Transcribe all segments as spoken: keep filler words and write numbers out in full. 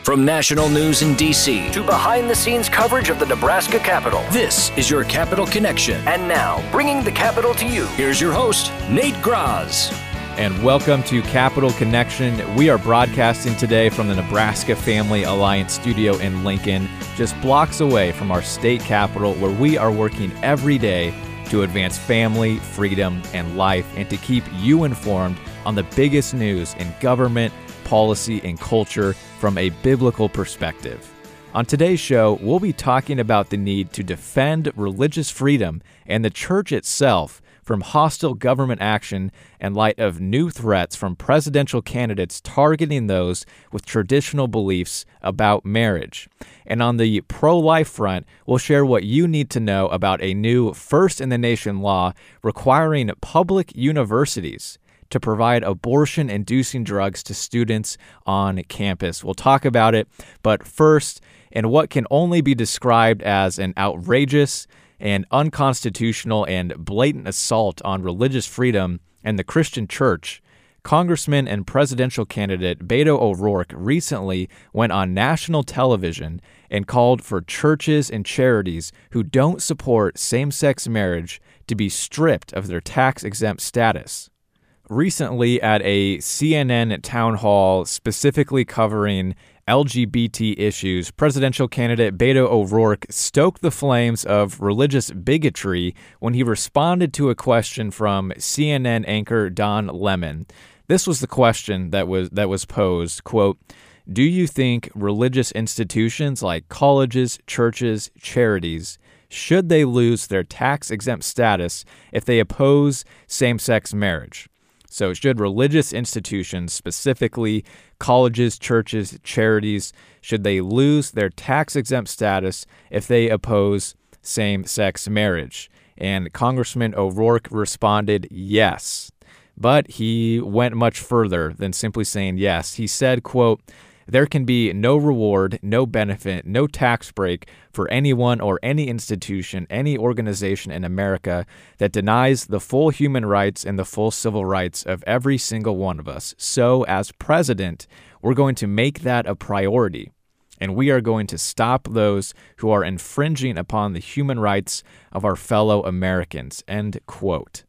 From national news in D C to behind-the-scenes coverage of the Nebraska Capitol, this is your Capitol Connection. And now, bringing the Capitol to you, here's your host, Nate Graz. And welcome to Capitol Connection. We are broadcasting today from the Nebraska Family Alliance studio in Lincoln, just blocks away from our state capitol, where we are working every day to advance family, freedom, and life, and to keep you informed on the biggest news in government, policy, and culture from a biblical perspective. On today's show, we'll be talking about the need to defend religious freedom and the church itself from hostile government action in light of new threats from presidential candidates targeting those with traditional beliefs about marriage. And on the pro-life front, we'll share what you need to know about a new first-in-the-nation law requiring public universities to provide abortion-inducing drugs to students on campus. We'll talk about it, but first, in what can only be described as an outrageous and unconstitutional and blatant assault on religious freedom and the Christian church, Congressman and presidential candidate Beto O'Rourke recently went on national television and called for churches and charities who don't support same-sex marriage to be stripped of their tax-exempt status. Recently, at a C N N town hall specifically covering L G B T issues, presidential candidate Beto O'Rourke stoked the flames of religious bigotry when he responded to a question from C N N anchor Don Lemon. This was the question that was that was posed, quote, "Do you think religious institutions like colleges, churches, charities, should they lose their tax-exempt status if they oppose same-sex marriage?" So should religious institutions, specifically colleges, churches, charities, should they lose their tax-exempt status if they oppose same-sex marriage? And Congressman O'Rourke responded yes. But he went much further than simply saying yes. He said, quote, "There can be no reward, no benefit, no tax break for anyone or any institution, any organization in America that denies the full human rights and the full civil rights of every single one of us. So, as president, we're going to make that a priority, and we are going to stop those who are infringing upon the human rights of our fellow Americans," end quote.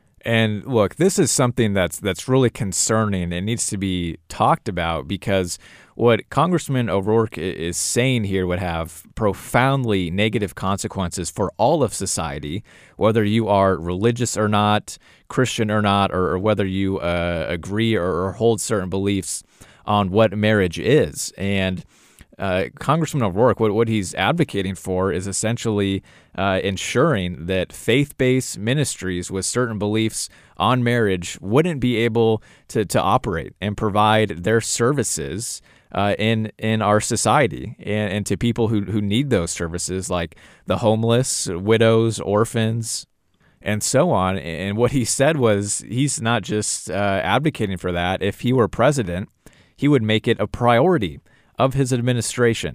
And look, this is something that's that's really concerning and needs to be talked about, because what Congressman O'Rourke is saying here would have profoundly negative consequences for all of society, whether you are religious or not, Christian or not, or, or whether you uh, agree or, or hold certain beliefs on what marriage is. And Uh, Congressman O'Rourke, what, what he's advocating for is essentially uh, ensuring that faith-based ministries with certain beliefs on marriage wouldn't be able to, to operate and provide their services uh, in in our society and, and to people who, who need those services, like the homeless, widows, orphans, and so on. And what he said was he's not just uh, advocating for that. If he were president, he would make it a priority of his administration.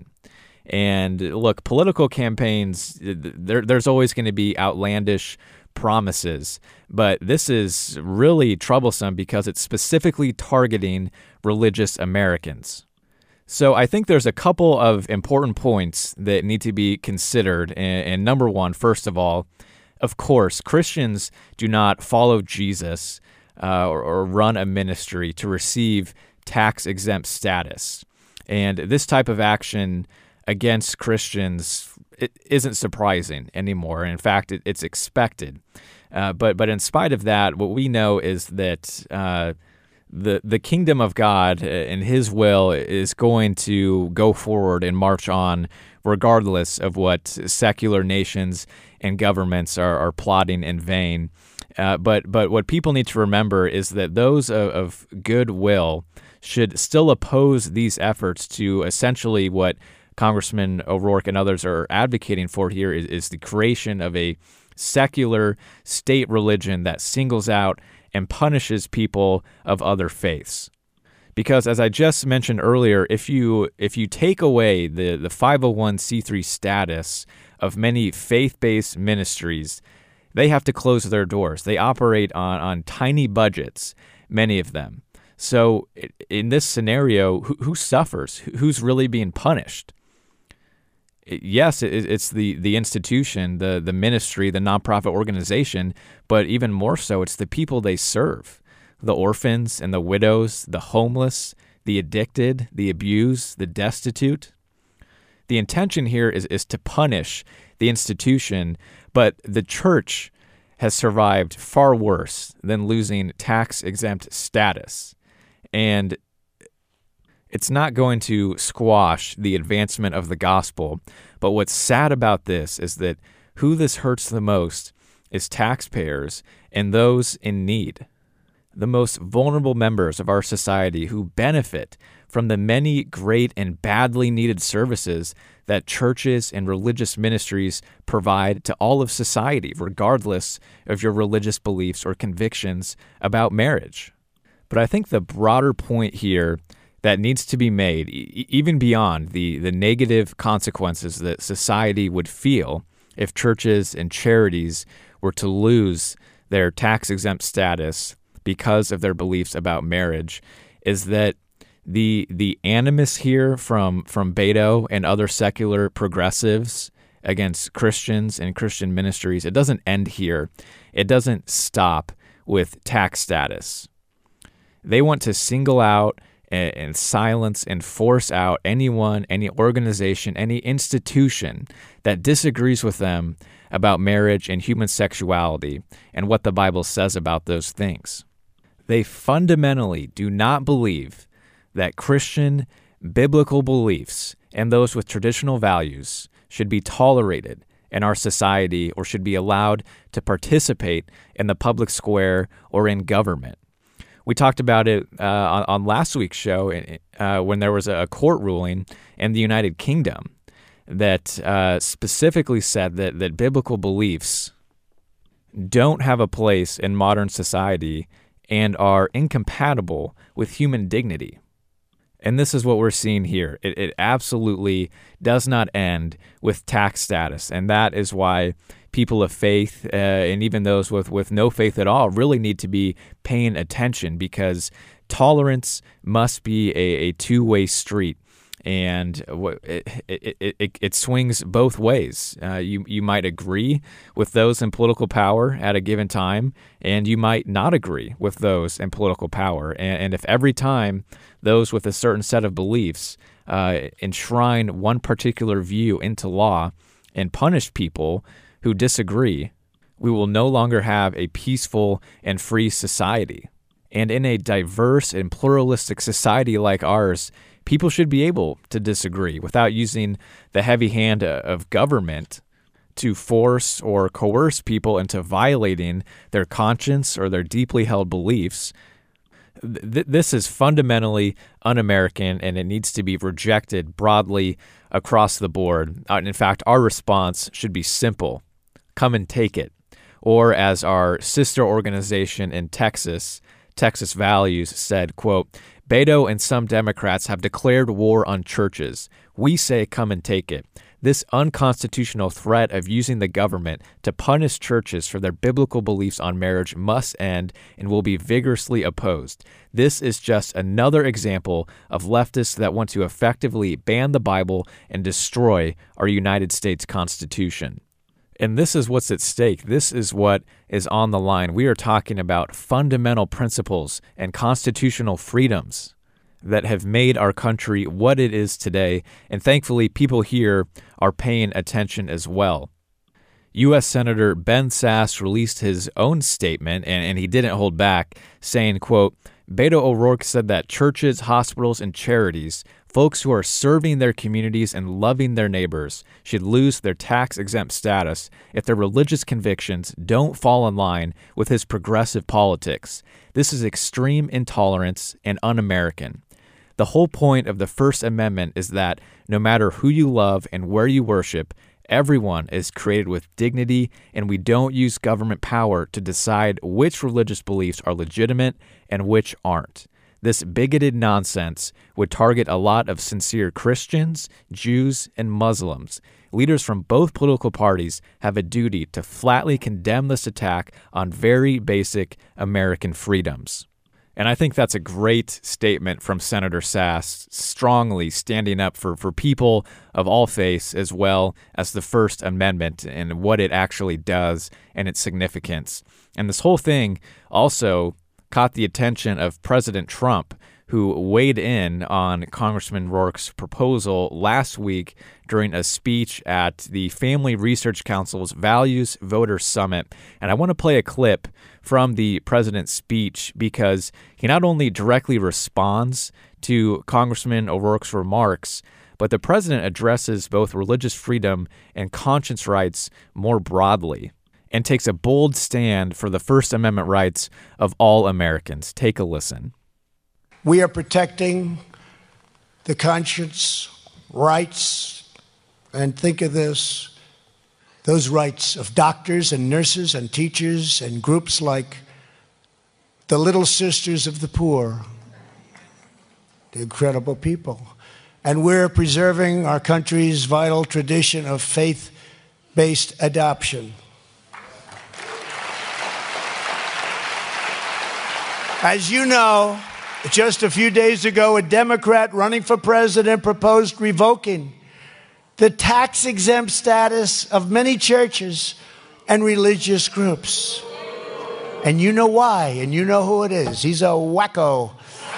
And look, political campaigns, there, there's always going to be outlandish promises, but this is really troublesome because it's specifically targeting religious Americans. So I think there's a couple of important points that need to be considered. And, and number one, first of all, of course, Christians do not follow Jesus uh, or, or run a ministry to receive tax-exempt status. And this type of action against Christians, it isn't surprising anymore. In fact, it, it's expected. Uh, but but in spite of that, what we know is that uh, the the kingdom of God and His will is going to go forward and march on, regardless of what secular nations and governments are, are plotting in vain. Uh, but but what people need to remember is that those of, of goodwill should still oppose these efforts to essentially what Congressman O'Rourke and others are advocating for here is, is the creation of a secular state religion that singles out and punishes people of other faiths. Because as I just mentioned earlier, if you if you take away the, the five oh one c three status of many faith-based ministries, they have to close their doors. They operate on, on tiny budgets, many of them. So in this scenario, who, who suffers? Who's really being punished? Yes, it's the, the institution, the, the ministry, the nonprofit organization, but even more so, it's the people they serve, the orphans and the widows, the homeless, the addicted, the abused, the destitute. The intention here is, is to punish the institution, but the church has survived far worse than losing tax-exempt status. And it's not going to squash the advancement of the gospel, but what's sad about this is that who this hurts the most is taxpayers and those in need. The most vulnerable members of our society who benefit from the many great and badly needed services that churches and religious ministries provide to all of society, regardless of your religious beliefs or convictions about marriage. But I think the broader point here that needs to be made, e- even beyond the, the negative consequences that society would feel if churches and charities were to lose their tax-exempt status because of their beliefs about marriage, is that the the animus here from, from Beto and other secular progressives against Christians and Christian ministries, it doesn't end here. It doesn't stop with tax status. They want to single out and, and silence and force out anyone, any organization, any institution that disagrees with them about marriage and human sexuality and what the Bible says about those things. They fundamentally do not believe that Christian biblical beliefs and those with traditional values should be tolerated in our society or should be allowed to participate in the public square or in government. We talked about it uh, on, on last week's show uh, when there was a court ruling in the United Kingdom that uh, specifically said that, that biblical beliefs don't have a place in modern society and are incompatible with human dignity. And this is what we're seeing here. It, it absolutely does not end with tax status, and that is why people of faith uh, and even those with, with no faith at all really need to be paying attention, because tolerance must be a, a two-way street. And it, it, it, it swings both ways. Uh, you, you might agree with those in political power at a given time, and you might not agree with those in political power. And, and if every time those with a certain set of beliefs uh, enshrine one particular view into law and punish people who disagree, we will no longer have a peaceful and free society. And in a diverse and pluralistic society like ours, people should be able to disagree without using the heavy hand of government to force or coerce people into violating their conscience or their deeply held beliefs. Th- this is fundamentally un-American, and it needs to be rejected broadly across the board. Uh, in fact, our response should be simple: come and take it. Or as our sister organization in Texas, Texas Values, said, quote, "Beto and some Democrats have declared war on churches. We say come and take it. This unconstitutional threat of using the government to punish churches for their biblical beliefs on marriage must end and will be vigorously opposed. This is just another example of leftists that want to effectively ban the Bible and destroy our United States Constitution." And this is what's at stake. This is what is on the line. We are talking about fundamental principles and constitutional freedoms that have made our country what it is today. And thankfully, people here are paying attention as well. U S Senator Ben Sasse released his own statement, and, and he didn't hold back, saying, quote, "Beto O'Rourke said that churches, hospitals, and charities, folks who are serving their communities and loving their neighbors, should lose their tax-exempt status if their religious convictions don't fall in line with his progressive politics. This is extreme intolerance and un-American. The whole point of the First Amendment is that no matter who you love and where you worship, everyone is created with dignity, and we don't use government power to decide which religious beliefs are legitimate and which aren't. This bigoted nonsense would target a lot of sincere Christians, Jews, and Muslims. Leaders from both political parties have a duty to flatly condemn this attack on very basic American freedoms." And I think that's a great statement from Senator Sasse, strongly standing up for, for people of all faiths as well as the First Amendment and what it actually does and its significance. And this whole thing also caught the attention of President Trump, who weighed in on Congressman O'Rourke's proposal last week during a speech at the Family Research Council's Values Voter Summit. And I want to play a clip from the president's speech because he not only directly responds to Congressman O'Rourke's remarks, but the president addresses both religious freedom and conscience rights more broadly and takes a bold stand for the First Amendment rights of all Americans. Take a listen. We are protecting the conscience rights, and think of this, those rights of doctors and nurses and teachers and groups like the Little Sisters of the Poor, the incredible people. And we're preserving our country's vital tradition of faith-based adoption. As you know, just a few days ago, a Democrat running for president proposed revoking the tax-exempt status of many churches and religious groups. And you know why, and you know who it is. He's a wacko.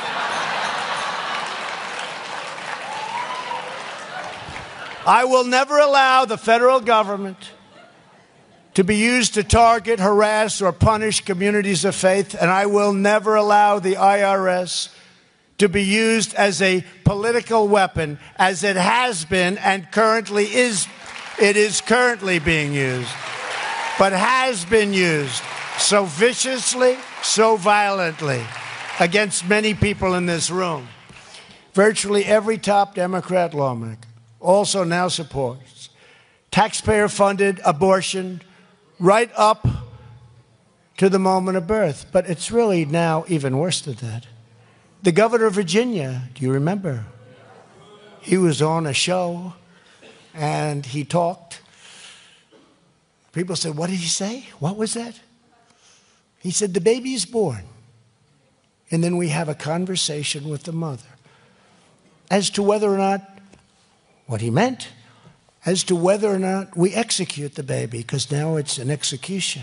I will never allow the federal government to be used to target, harass, or punish communities of faith, and I will never allow the I R S to be used as a political weapon, as it has been and currently is. It is currently being used, but has been used so viciously, so violently against many people in this room. Virtually every top Democrat lawmaker also now supports taxpayer-funded abortion right up to the moment of birth. But it's really now even worse than that. The governor of Virginia, do you remember? He was on a show and he talked. People said, what did he say? What was that? He said, the baby is born. And then we have a conversation with the mother as to whether or not, what he meant, as to whether or not we execute the baby, because now it's an execution.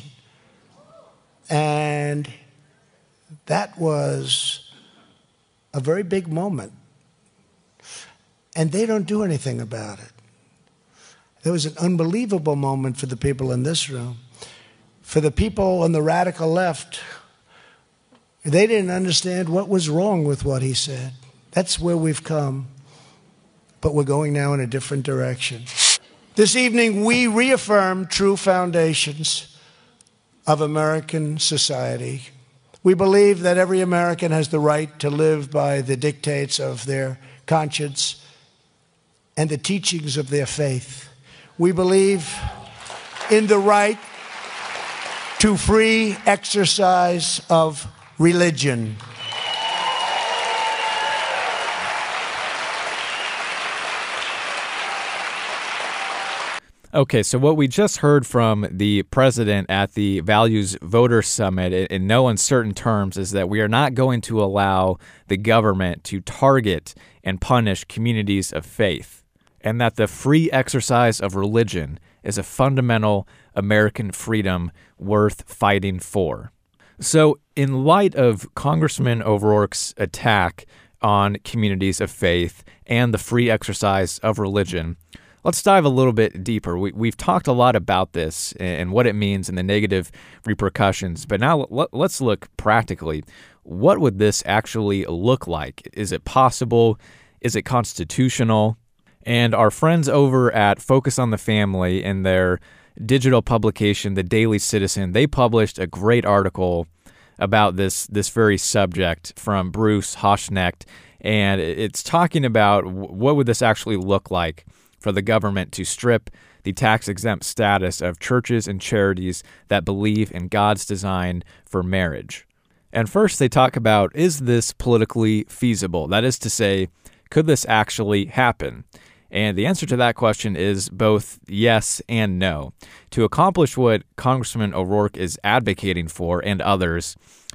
And that was a very big moment. And they don't do anything about it. There was an unbelievable moment for the people in this room. For the people on the radical left, they didn't understand what was wrong with what he said. That's where we've come. But we're going now in a different direction. This evening, we reaffirm true foundations of American society. We believe that every American has the right to live by the dictates of their conscience and the teachings of their faith. We believe in the right to free exercise of religion. Okay, so what we just heard from the president at the Values Voter Summit in no uncertain terms is that we are not going to allow the government to target and punish communities of faith, and that the free exercise of religion is a fundamental American freedom worth fighting for. So in light of Congressman O'Rourke's attack on communities of faith and the free exercise of religion, let's dive a little bit deeper. We, we've talked a lot about this and what it means and the negative repercussions, but now let, let's look practically. What would this actually look like? Is it possible? Is it constitutional? And our friends over at Focus on the Family in their digital publication, The Daily Citizen, they published a great article about this, this very subject from Bruce Hoschnecht, and it's talking about what would this actually look like for the government to strip the tax-exempt status of churches and charities that believe in God's design for marriage. And first they talk about, is this politically feasible? That is to say, could this actually happen? And the answer to that question is both yes and no. To accomplish what Congressman O'Rourke is advocating for and others,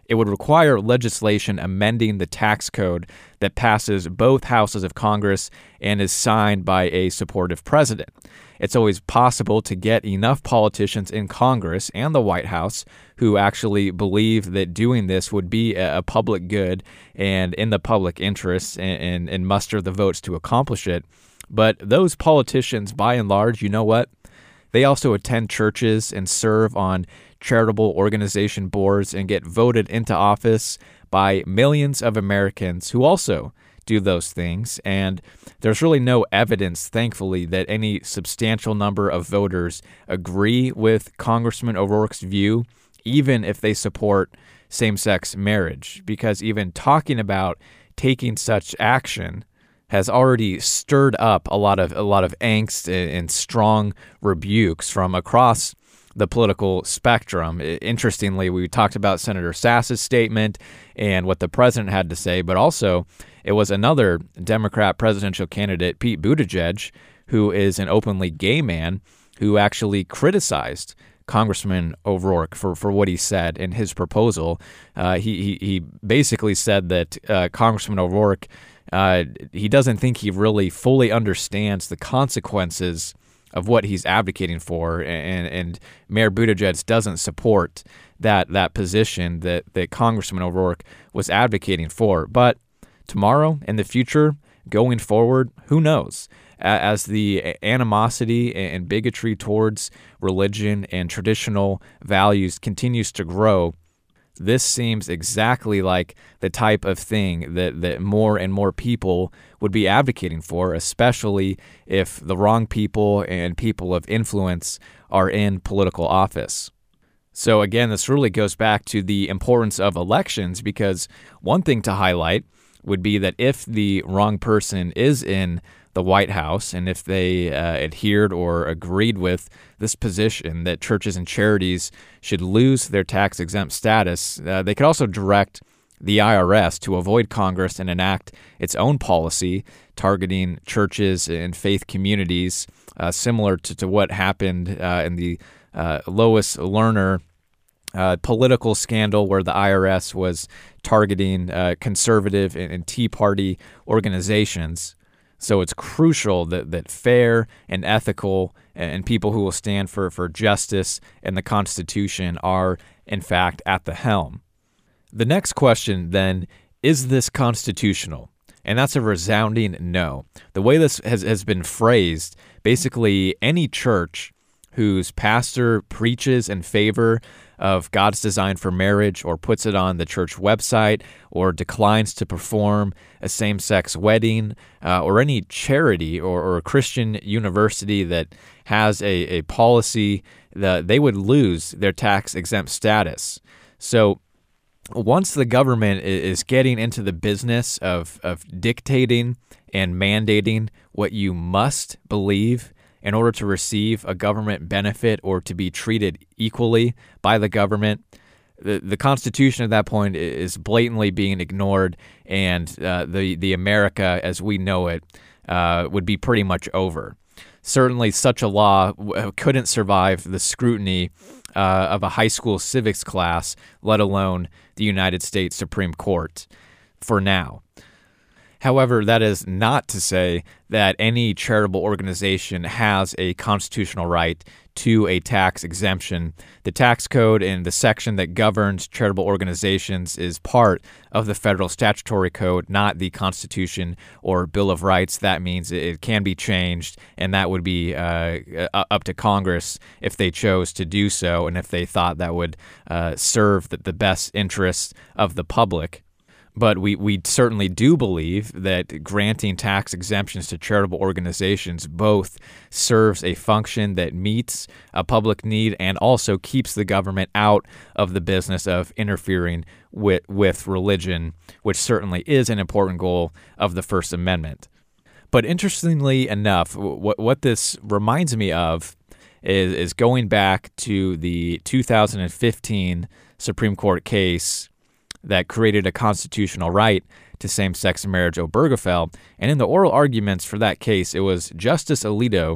it would require legislation amending the tax code that passes both houses of Congress and is signed by a supportive president. It's always possible to get enough politicians in Congress and the White House who actually believe that doing this would be a public good and in the public interest and, and, and muster the votes to accomplish it. But those politicians, by and large, you know what? They also attend churches and serve on charitable organization boards and get voted into office by millions of Americans who also do those things. And there's really no evidence, thankfully, that any substantial number of voters agree with Congressman O'Rourke's view, even if they support same-sex marriage, because even talking about taking such action has already stirred up a lot of a lot of angst and strong rebukes from across the political spectrum. Interestingly, we talked about Senator Sass's statement and what the president had to say, but also it was another Democrat presidential candidate, Pete Buttigieg, who is an openly gay man, who actually criticized Congressman O'Rourke for, for what he said in his proposal. Uh, he, he he basically said that uh, Congressman O'Rourke Uh, he doesn't think he really fully understands the consequences of what he's advocating for, and, and Mayor Buttigieg doesn't support that that position that, that Congressman O'Rourke was advocating for. But tomorrow, in the future, going forward, who knows? As the animosity and bigotry towards religion and traditional values continues to grow, this seems exactly like the type of thing that, that more and more people would be advocating for, especially if the wrong people and people of influence are in political office. So again, this really goes back to the importance of elections, because one thing to highlight would be that if the wrong person is in the White House, and if they uh, adhered or agreed with this position that churches and charities should lose their tax-exempt status, uh, they could also direct the I R S to avoid Congress and enact its own policy targeting churches and faith communities, uh, similar to, to what happened uh, in the uh, Lois Lerner Uh, political scandal, where the I R S was targeting uh, conservative and, and Tea Party organizations. So it's crucial that, that fair and ethical and people who will stand for, for justice and the Constitution are, in fact, at the helm. The next question, then, is this constitutional? And that's a resounding no. The way this has, has been phrased, basically any church whose pastor preaches in favor of God's design for marriage, or puts it on the church website, or declines to perform a same-sex wedding, uh, or any charity or, or Christian university that has a, a policy, that they would lose their tax-exempt status. So once the government is getting into the business of, of dictating and mandating what you must believe in order to receive a government benefit or to be treated equally by the government, the, the Constitution at that point is blatantly being ignored, and uh, the, the America as we know it uh, would be pretty much over. Certainly such a law w- couldn't survive the scrutiny uh, of a high school civics class, let alone the United States Supreme Court, for now. However, that is not to say that any charitable organization has a constitutional right to a tax exemption. The tax code and the section that governs charitable organizations is part of the federal statutory code, not the Constitution or Bill of Rights. That means it can be changed, and that would be uh, up to Congress if they chose to do so, and if they thought that would uh, serve the, the best interests of the public. But we, we certainly do believe that granting tax exemptions to charitable organizations both serves a function that meets a public need and also keeps the government out of the business of interfering with, with religion, which certainly is an important goal of the First Amendment. But interestingly enough, what, what this reminds me of is, is going back to the two thousand fifteen Supreme Court case that created a constitutional right to same-sex marriage, Obergefell. And in the oral arguments for that case, it was Justice Alito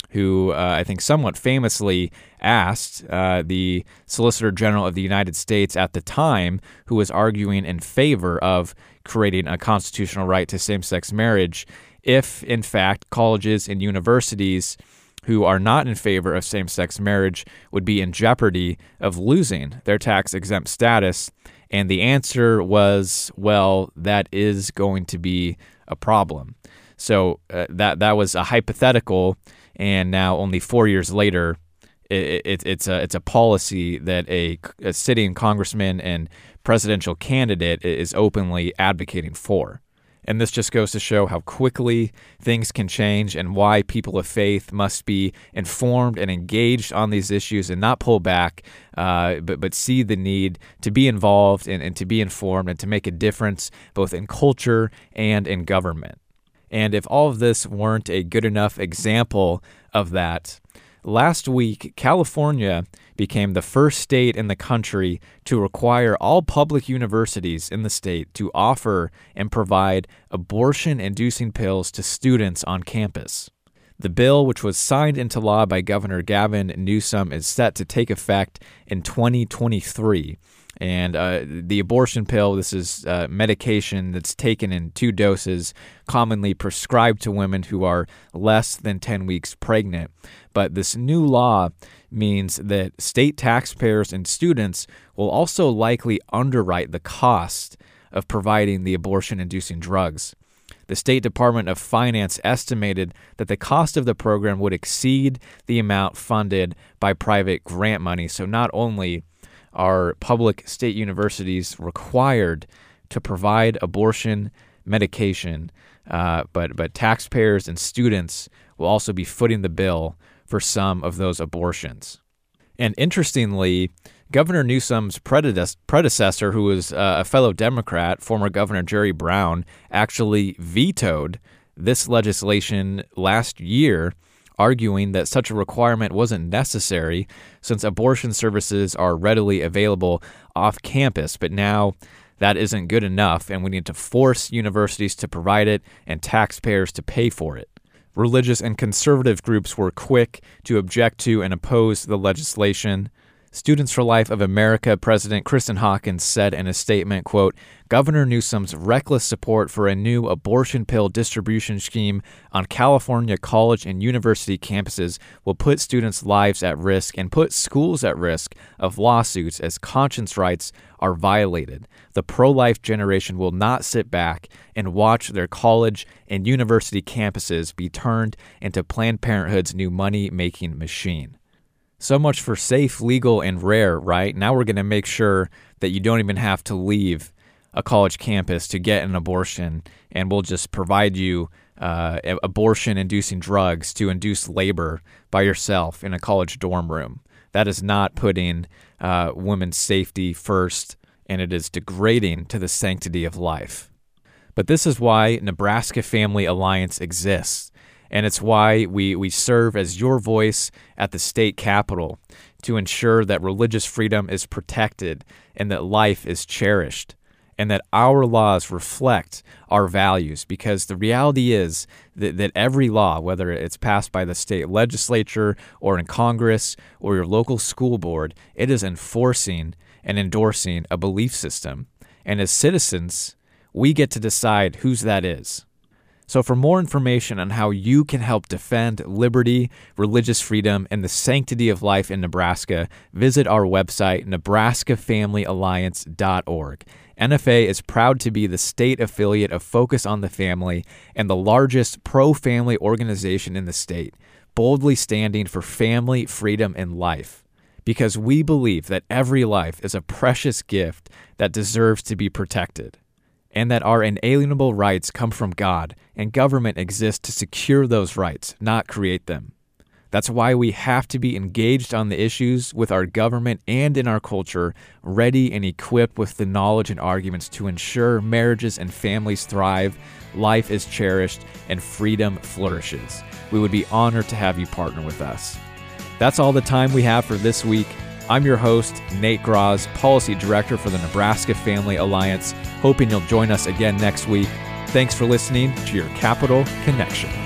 who uh, I think somewhat famously asked uh, the Solicitor General of the United States at the time, who was arguing in favor of creating a constitutional right to same-sex marriage, if, in fact, colleges and universities who are not in favor of same-sex marriage would be in jeopardy of losing their tax-exempt status. And the answer was, well, that is going to be a problem. So uh, that that was a hypothetical, and now only four years later, it, it, it's a it's a policy that a, a sitting congressman and presidential candidate is openly advocating for. And this just goes to show how quickly things can change and why people of faith must be informed and engaged on these issues and not pull back, uh, but, but see the need to be involved and, and to be informed and to make a difference both in culture and in government. And if all of this weren't a good enough example of that, last week, California became the first state in the country to require all public universities in the state to offer and provide abortion-inducing pills to students on campus. The bill, which was signed into law by Governor Gavin Newsom, is set to take effect in twenty twenty-three. And uh, the abortion pill, this is uh, medication that's taken in two doses, commonly prescribed to women who are less than ten weeks pregnant. But this new law means that state taxpayers and students will also likely underwrite the cost of providing the abortion-inducing drugs. The State Department of Finance estimated that the cost of the program would exceed the amount funded by private grant money. So not only are public state universities required to provide abortion medication, uh, but but taxpayers and students will also be footing the bill for some of those abortions. And interestingly, Governor Newsom's predecessor, who was uh, a fellow Democrat, former Governor Jerry Brown, actually vetoed this legislation last year, arguing that such a requirement wasn't necessary since abortion services are readily available off campus. But now that isn't good enough, and we need to force universities to provide it and taxpayers to pay for it. Religious and conservative groups were quick to object to and oppose the legislation. Students for Life of America President Kristen Hawkins said in a statement, quote, "Governor Newsom's reckless support for a new abortion pill distribution scheme on California college and university campuses will put students' lives at risk and put schools at risk of lawsuits as conscience rights are violated. The pro-life generation will not sit back and watch their college and university campuses be turned into Planned Parenthood's new money-making machine." So much for safe, legal, and rare, right? Now we're going to make sure that you don't even have to leave a college campus to get an abortion, and we'll just provide you uh, abortion-inducing drugs to induce labor by yourself in a college dorm room. That is not putting uh, women's safety first, and it is degrading to the sanctity of life. But this is why Nebraska Family Alliance exists. And it's why we, we serve as your voice at the state capitol to ensure that religious freedom is protected and that life is cherished and that our laws reflect our values. Because the reality is that, that every law, whether it's passed by the state legislature or in Congress or your local school board, it is enforcing and endorsing a belief system. And as citizens, we get to decide whose that is. So for more information on how you can help defend liberty, religious freedom, and the sanctity of life in Nebraska, visit our website, nebraska family alliance dot org. N F A is proud to be the state affiliate of Focus on the Family and the largest pro-family organization in the state, boldly standing for family, freedom, and life. Because we believe that every life is a precious gift that deserves to be protected, and that our inalienable rights come from God, and government exists to secure those rights, not create them. That's why we have to be engaged on the issues with our government and in our culture, ready and equipped with the knowledge and arguments to ensure marriages and families thrive, life is cherished, and freedom flourishes. We would be honored to have you partner with us. That's all the time we have for this week. I'm your host, Nate Graz, Policy Director for the Nebraska Family Alliance, hoping you'll join us again next week. Thanks for listening to your Capital Connection.